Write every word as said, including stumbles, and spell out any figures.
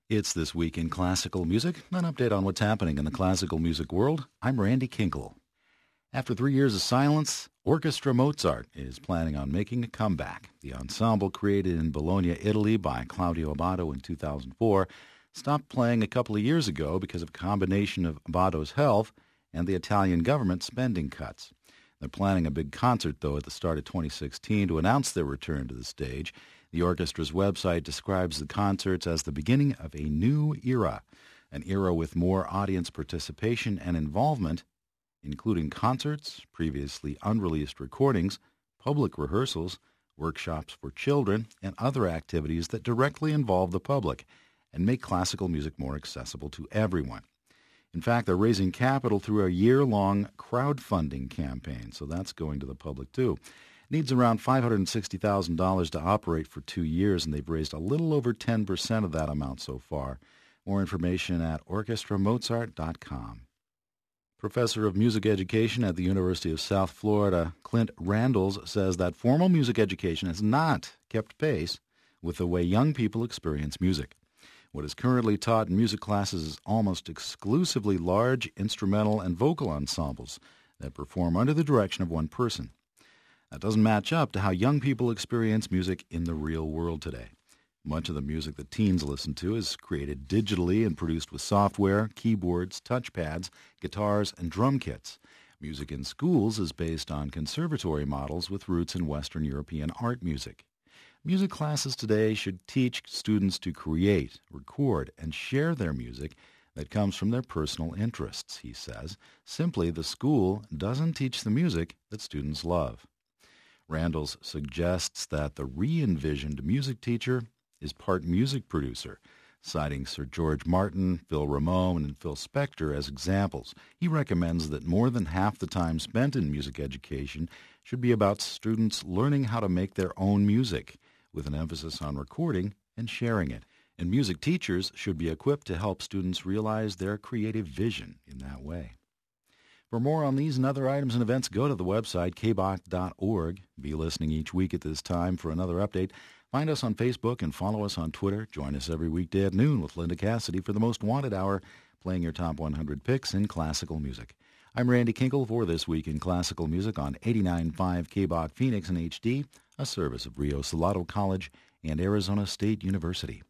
It's This Week in Classical Music, an update on what's happening in the classical music world. I'm Randy Kinkle. After three years of silence, Orchestra Mozart is planning on making a comeback. The ensemble, created in Bologna, Italy by Claudio Abbado in two thousand four, stopped playing a couple of years ago because of a combination of Abbado's health and the Italian government spending cuts. They're planning a big concert, though, at the start of twenty sixteen to announce their return to the stage. The orchestra's website describes the concerts as the beginning of a new era, an era with more audience participation and involvement, including concerts, previously unreleased recordings, public rehearsals, workshops for children, and other activities that directly involve the public and make classical music more accessible to everyone. In fact, they're raising capital through a year-long crowdfunding campaign, so that's going to the public too. It needs around five hundred sixty thousand dollars to operate for two years, and they've raised a little over ten percent of that amount so far. More information at orchestra mozart dot com. Professor of Music Education at the University of South Florida, Clint Randles, says that formal music education has not kept pace with the way young people experience music. What is currently taught in music classes is almost exclusively large instrumental and vocal ensembles that perform under the direction of one person. That doesn't match up to how young people experience music in the real world today. Much of the music that teens listen to is created digitally and produced with software, keyboards, touchpads, guitars, and drum kits. Music in schools is based on conservatory models with roots in Western European art music. Music classes today should teach students to create, record, and share their music that comes from their personal interests, he says. Simply, the school doesn't teach the music that students love. Randles suggests that the re-envisioned music teacher is part music producer, citing Sir George Martin, Phil Ramone, and Phil Spector as examples. He recommends that more than half the time spent in music education should be about students learning how to make their own music, with an emphasis on recording and sharing it. And music teachers should be equipped to help students realize their creative vision in that way. For more on these and other items and events, go to the website k b o c dot org. Be listening each week at this time for another update. Find us on Facebook and follow us on Twitter. Join us every weekday at noon with Linda Cassidy for the Most Wanted Hour, playing your top one hundred picks in classical music. I'm Randy Kinkle for This Week in Classical Music on eighty-nine point five K B O C Phoenix in H D, a service of Rio Salado College and Arizona State University.